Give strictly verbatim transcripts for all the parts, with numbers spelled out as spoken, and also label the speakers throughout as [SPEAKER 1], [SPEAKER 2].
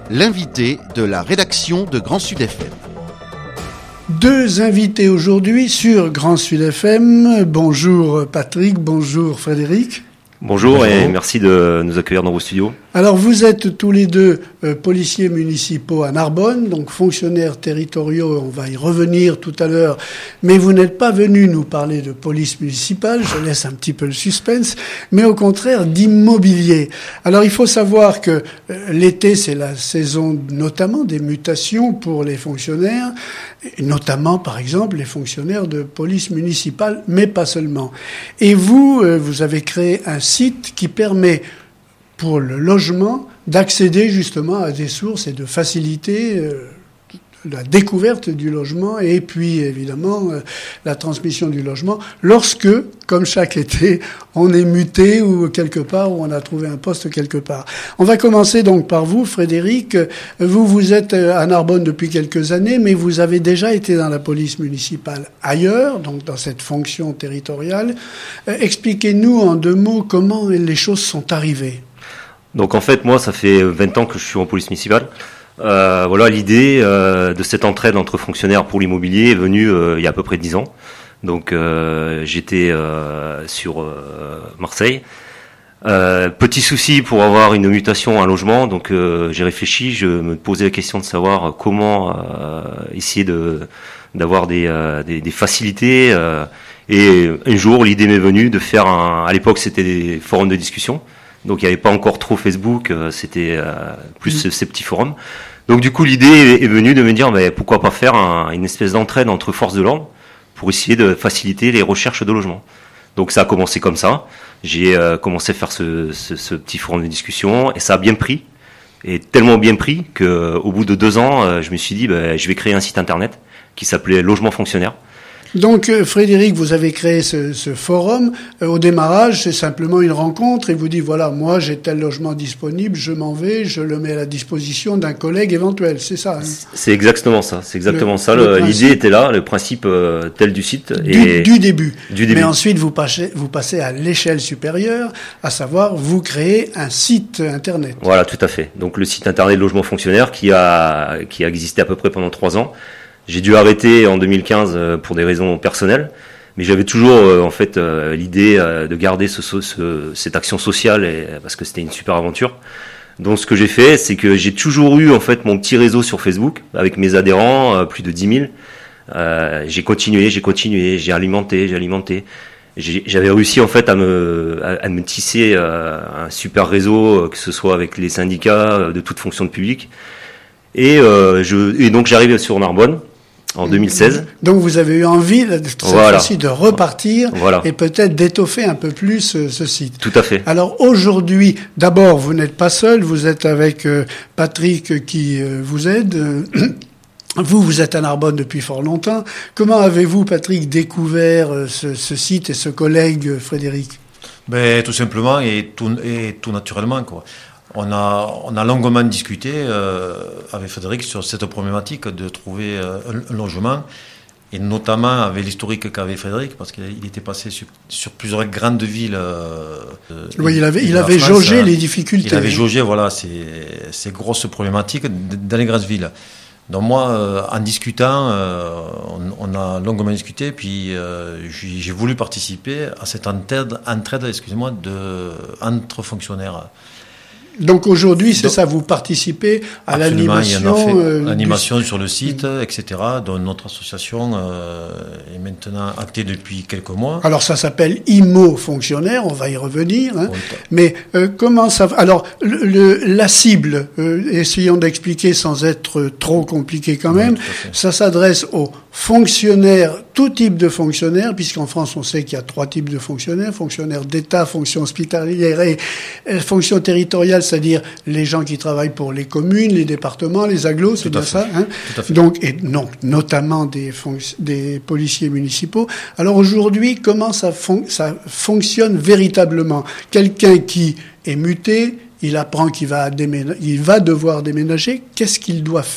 [SPEAKER 1] l'invité de la rédaction de Grand Sud F M.
[SPEAKER 2] Deux invités aujourd'hui sur Grand Sud F M. Bonjour Patrick, bonjour Frédéric.
[SPEAKER 3] Bonjour,
[SPEAKER 2] Bonjour
[SPEAKER 3] et merci de nous accueillir dans vos studios.
[SPEAKER 2] Alors vous êtes tous les deux euh, policiers municipaux à Narbonne, donc fonctionnaires territoriaux, on va y revenir tout à l'heure, mais vous n'êtes pas venus nous parler de police municipale, je laisse un petit peu le suspense, mais au contraire d'immobilier. Alors il faut savoir que euh, l'été c'est la saison notamment des mutations pour les fonctionnaires, et notamment par exemple les fonctionnaires de police municipale, mais pas seulement. Et vous, euh, vous avez créé un site qui permet pour le logement d'accéder justement à des sources et de faciliter euh, la découverte du logement et puis évidemment euh, la transmission du logement lorsque, comme chaque été, on est muté ou quelque part où on a trouvé un poste quelque part. On va commencer donc par vous, Frédéric. Vous, vous êtes à Narbonne depuis quelques années, mais vous avez déjà été dans la police municipale ailleurs, donc dans cette fonction territoriale. Euh, expliquez-nous en deux mots comment les choses sont arrivées.
[SPEAKER 3] Donc en fait, moi, ça fait vingt ans que je suis en police municipale. Euh, voilà, l'idée euh, de cette entraide entre fonctionnaires pour l'immobilier est venue euh, il y a à peu près dix ans. Donc euh, j'étais euh, sur euh, Marseille. Euh, petit souci pour avoir une mutation à un logement, donc euh, j'ai réfléchi, je me posais la question de savoir comment euh, essayer de d'avoir des, euh, des, des facilités. Euh, et un jour, l'idée m'est venue de faire un. À l'époque, c'était des forums de discussion. Donc il n'y avait pas encore trop Facebook, euh, c'était euh, plus mmh. ces petits forums. Donc du coup l'idée est venue de me dire mais pourquoi pas faire un, une espèce d'entraide entre forces de l'ordre pour essayer de faciliter les recherches de logement. Donc ça a commencé comme ça. J'ai euh, commencé à faire ce, ce, ce petit forum de discussion et ça a bien pris. Et tellement bien pris qu'au bout de deux ans, euh, je me suis dit bah, je vais créer un site internet qui s'appelait Logement Fonctionnaire.
[SPEAKER 2] Donc, Frédéric, vous avez créé ce, ce forum. Euh, au démarrage, c'est simplement une rencontre et vous dites, voilà, moi, j'ai tel logement disponible, je m'en vais, je le mets à la disposition d'un collègue éventuel. C'est ça, hein?
[SPEAKER 3] C'est exactement ça. C'est exactement
[SPEAKER 2] le,
[SPEAKER 3] ça.
[SPEAKER 2] Le
[SPEAKER 3] L'idée était là, le principe euh, tel du site.
[SPEAKER 2] Du,
[SPEAKER 3] et
[SPEAKER 2] du début.
[SPEAKER 3] Du début.
[SPEAKER 2] Mais ensuite, vous passez, vous passez à l'échelle supérieure, à savoir, vous créez un site Internet.
[SPEAKER 3] Voilà, tout à fait. Donc, le site Internet de Logement Fonctionnaire qui a, qui a existé à peu près pendant trois ans. J'ai dû arrêter en deux mille quinze pour des raisons personnelles, mais j'avais toujours euh, en fait euh, l'idée euh, de garder ce, ce, cette action sociale et, parce que c'était une super aventure. Donc ce que j'ai fait, c'est que j'ai toujours eu en fait mon petit réseau sur Facebook avec mes adhérents, euh, plus de dix mille. Euh, j'ai continué, j'ai continué, j'ai alimenté, j'ai alimenté. J'ai, j'avais réussi en fait à me, à, à me tisser euh, un super réseau, que ce soit avec les syndicats de toute fonction de public. Et, euh, je, et donc j'arrive sur Narbonne. En deux mille seize.
[SPEAKER 2] Donc vous avez eu envie cette
[SPEAKER 3] voilà.
[SPEAKER 2] fois-ci de repartir
[SPEAKER 3] voilà.
[SPEAKER 2] et peut-être d'étoffer un peu plus ce, ce site.
[SPEAKER 3] Tout à fait.
[SPEAKER 2] Alors aujourd'hui, d'abord, vous n'êtes pas seul, vous êtes avec euh, Patrick qui euh, vous aide. Vous, vous êtes à Narbonne depuis fort longtemps. Comment avez-vous, Patrick, découvert euh, ce, ce site et ce collègue, euh, Frédéric ?
[SPEAKER 4] Ben, tout simplement et tout, et tout naturellement, quoi. On a, on a longuement discuté euh, avec Frédéric sur cette problématique de trouver euh, un, un logement, et notamment avec l'historique qu'avait Frédéric, parce qu'il était passé sur, sur plusieurs grandes villes. Euh,
[SPEAKER 2] oui, il avait, il avait France, jaugé euh, les difficultés.
[SPEAKER 4] Il avait jaugé, voilà, ces, ces grosses problématiques dans les grandes villes. Donc moi, euh, en discutant, euh, on, on a longuement discuté, puis euh, j'ai, j'ai voulu participer à cette entraide, entraide excusez-moi, de, entre fonctionnaires.
[SPEAKER 2] Donc aujourd'hui, c'est Donc, ça, vous participez à l'animation,
[SPEAKER 4] euh, l'animation du... sur le site, mmh. et cetera. Donc notre association euh, est maintenant actée depuis quelques mois.
[SPEAKER 2] Alors ça s'appelle Immo Fonctionnaire, on va y revenir. Hein. Mais euh, comment ça Alors le, le, la cible, euh, essayons d'expliquer sans être trop compliqué quand même. Oui, ça s'adresse aux fonctionnaires, tout type de fonctionnaires, puisqu'en France on sait qu'il y a trois types de fonctionnaires, fonctionnaires d'État, fonction hospitalière et euh, fonction territoriale, c'est-à-dire les gens qui travaillent pour les communes, les départements, les agglos, c'est bien ça, hein. Donc, et non, notamment des, fonc- des policiers municipaux. Alors aujourd'hui, comment ça, fon- ça fonctionne véritablement ? Quelqu'un qui est muté, il apprend qu'il va, déménager, il va devoir déménager, qu'est-ce qu'il doit faire ?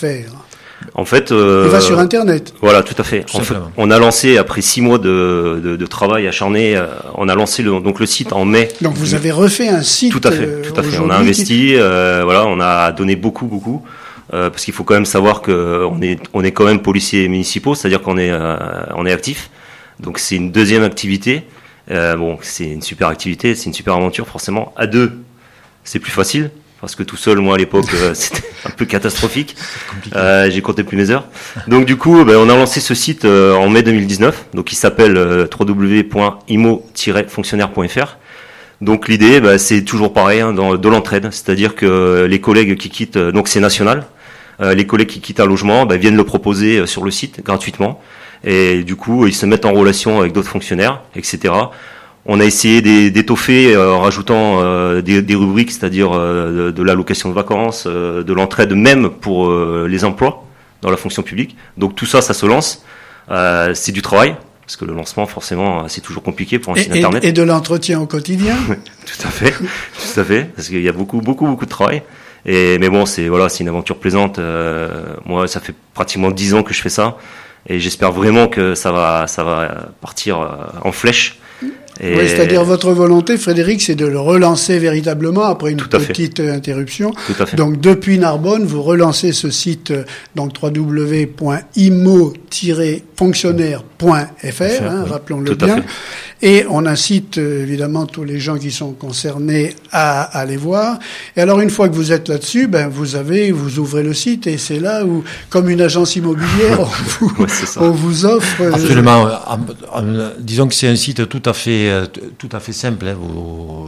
[SPEAKER 3] En fait, euh,
[SPEAKER 2] il va sur Internet.
[SPEAKER 3] Voilà, tout à fait. En fait, on a lancé après six mois de, de, de travail acharné, euh, on a lancé le, donc le site en mai.
[SPEAKER 2] Donc vous avez refait un site.
[SPEAKER 3] Tout à fait, tout à fait. On a investi, euh, voilà, on a donné beaucoup, beaucoup. Euh, parce qu'il faut quand même savoir que on est on est quand même policiers municipaux, c'est-à-dire qu'on est euh, on est actif. Donc c'est une deuxième activité. Euh, bon, c'est une super activité, c'est une super aventure forcément. À deux, c'est plus facile parce que tout seul, moi à l'époque, euh, c'était un peu catastrophique. Euh, j'ai compté plus mes heures. Donc du coup, ben, on a lancé ce site euh, en mai deux mille dix-neuf. Donc il s'appelle euh, w w w point i m o tiret fonctionnaire point f r. Donc l'idée, ben, c'est toujours pareil, hein, dans de l'entraide, c'est-à-dire que les collègues qui quittent, donc c'est national. Euh, les collègues qui quittent un logement bah, viennent le proposer sur le site gratuitement et du coup ils se mettent en relation avec d'autres fonctionnaires, et cetera. On a essayé d'étoffer euh, en rajoutant euh, des, des rubriques, c'est-à-dire euh, de, de l'allocation de vacances, euh, de l'entraide même pour euh, les emplois dans la fonction publique. Donc tout ça, ça se lance. Euh, c'est du travail parce que le lancement, forcément, c'est toujours compliqué pour un
[SPEAKER 2] et,
[SPEAKER 3] site internet.
[SPEAKER 2] Et de l'entretien au quotidien.
[SPEAKER 3] Tout à fait, tout à fait, parce qu'il y a beaucoup, beaucoup, beaucoup de travail. Et mais bon, c'est voilà, c'est une aventure plaisante. Euh, moi, ça fait pratiquement dix ans que je fais ça, et j'espère vraiment que ça va, ça va partir en flèche. Et
[SPEAKER 2] oui, c'est-à-dire votre volonté, Frédéric, c'est de le relancer véritablement après une petite
[SPEAKER 3] fait.
[SPEAKER 2] interruption.
[SPEAKER 3] Tout à fait.
[SPEAKER 2] Donc depuis Narbonne, vous relancez ce site donc w w w point i m o tiret fonctionnaire point f r, hein, oui. Rappelons-le bien. Fait. Et on incite évidemment tous les gens qui sont concernés à, à aller voir. Et alors une fois que vous êtes là-dessus, ben vous avez, vous ouvrez le site et c'est là où, comme une agence immobilière, on vous, ouais, on vous offre.
[SPEAKER 4] Absolument. Euh, disons que c'est un site tout à fait, tout à fait simple. Hein, où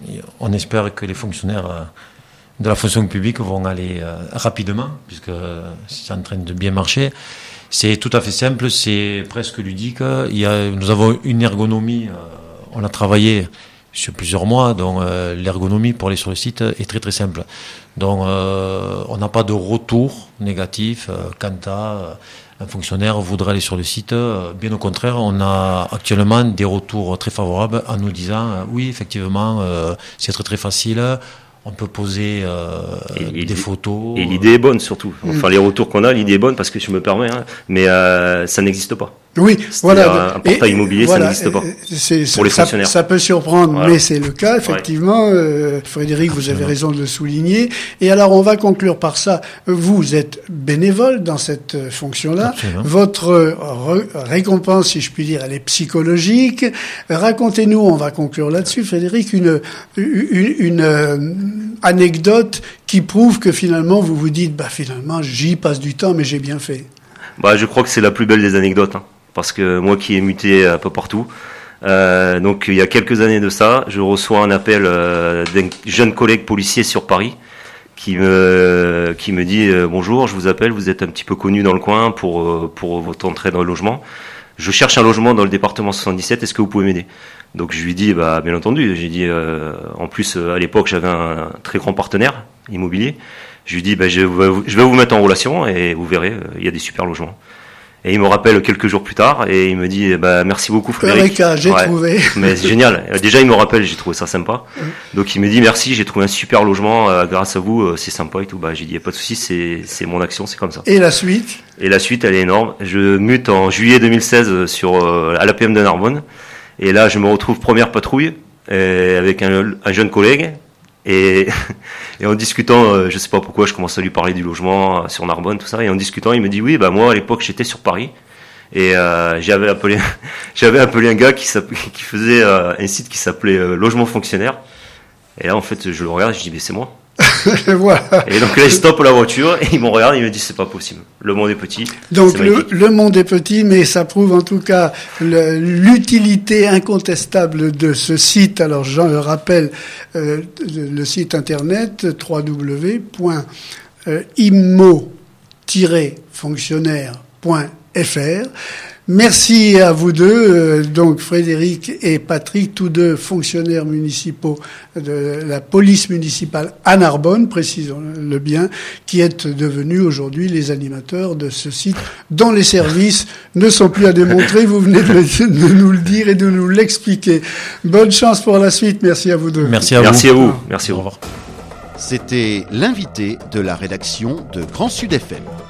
[SPEAKER 4] on espère que les fonctionnaires de la fonction publique vont aller rapidement, puisque c'est en train de bien marcher. C'est tout à fait simple, c'est presque ludique. Il y a, nous avons une ergonomie, euh, on a travaillé sur plusieurs mois, donc euh, l'ergonomie pour aller sur le site est très très simple. Donc euh, on n'a pas de retour négatif euh, quand à, un fonctionnaire voudrait aller sur le site. Bien au contraire, on a actuellement des retours très favorables en nous disant euh, oui, effectivement, euh, c'est très très facile. On peut poser euh, et, des et, photos.
[SPEAKER 3] Et l'idée est bonne surtout. Enfin, mmh. les retours qu'on a, l'idée est bonne parce que je me permets, hein, mais euh, ça n'existe pas.
[SPEAKER 2] Oui, voilà.
[SPEAKER 3] Un, un portail et, immobilier, voilà, ça n'existe pas.
[SPEAKER 2] C'est,
[SPEAKER 3] pour les
[SPEAKER 2] ça,
[SPEAKER 3] fonctionnaires.
[SPEAKER 2] Ça peut surprendre, voilà. Mais c'est le cas, effectivement. Ouais. Euh, Frédéric, vous avez raison de le souligner. Et alors, on va conclure par ça. Vous êtes bénévole dans cette fonction-là. Absolument. Votre re- récompense, si je puis dire, elle est psychologique. Racontez-nous, on va conclure là-dessus, Frédéric, une, une, une euh, anecdote qui prouve que finalement, vous vous dites, bah finalement, j'y passe du temps, mais j'ai bien fait.
[SPEAKER 3] Bah, je crois que c'est la plus belle des anecdotes, hein, parce que moi qui ai muté un peu partout, euh, donc il y a quelques années de ça, je reçois un appel euh, d'un jeune collègue policier sur Paris qui me qui me dit euh, bonjour, je vous appelle, vous êtes un petit peu connu dans le coin pour euh, pour votre entrée dans le logement. Je cherche un logement dans le département soixante-dix-sept, est-ce que vous pouvez m'aider? Donc je lui dis bah bien entendu, j'ai dit euh, en plus à l'époque j'avais un très grand partenaire immobilier. Je lui dis, ben, je, je vais vous mettre en relation et vous verrez, il y a des super logements. Et il me rappelle quelques jours plus tard et il me dit, ben, merci beaucoup Frédéric.
[SPEAKER 2] Eureka, j'ai ouais, trouvé.
[SPEAKER 3] Mais c'est génial. Déjà, il me rappelle, j'ai trouvé ça sympa. Mmh. Donc il me dit, merci, j'ai trouvé un super logement, euh, grâce à vous, euh, c'est sympa et tout. Bah, j'ai dit, il n'y a pas de souci, c'est, c'est mon action, c'est comme ça.
[SPEAKER 2] Et la suite?
[SPEAKER 3] Et la suite, elle est énorme. Je mute en juillet deux mille seize sur, euh, à l'A P M de Narbonne. Et là, je me retrouve première patrouille, euh, avec un, un jeune collègue. Et, et en discutant, euh, je sais pas pourquoi, je commence à lui parler du logement euh, sur Narbonne, tout ça. Et en discutant, il me dit oui, bah moi à l'époque j'étais sur Paris et euh, j'avais appelé, j'avais appelé un gars qui, qui faisait euh, un site qui s'appelait euh, Logement Fonctionnaire. Et là en fait, je le regarde, je dis mais c'est moi.
[SPEAKER 2] Voilà.
[SPEAKER 3] Et donc là, il stoppe la voiture et il me regarde et il me dit c'est pas possible. Le monde est petit.
[SPEAKER 2] Donc le, le monde est petit, mais ça prouve en tout cas le, l'utilité incontestable de ce site. Alors je rappelle euh, le site internet w w w point i m o tiret fonctionnaire point f r. Merci à vous deux, euh, donc Frédéric et Patrick, tous deux fonctionnaires municipaux de la police municipale à Narbonne, précisons-le bien, qui êtes devenus aujourd'hui les animateurs de ce site dont les services ne sont plus à démontrer. Vous venez de, le, de nous le dire et de nous l'expliquer. Bonne chance pour la suite. Merci à vous deux.
[SPEAKER 3] Merci à vous. Merci à vous. Merci à vous.
[SPEAKER 1] C'était l'invité de la rédaction de Grand Sud F M.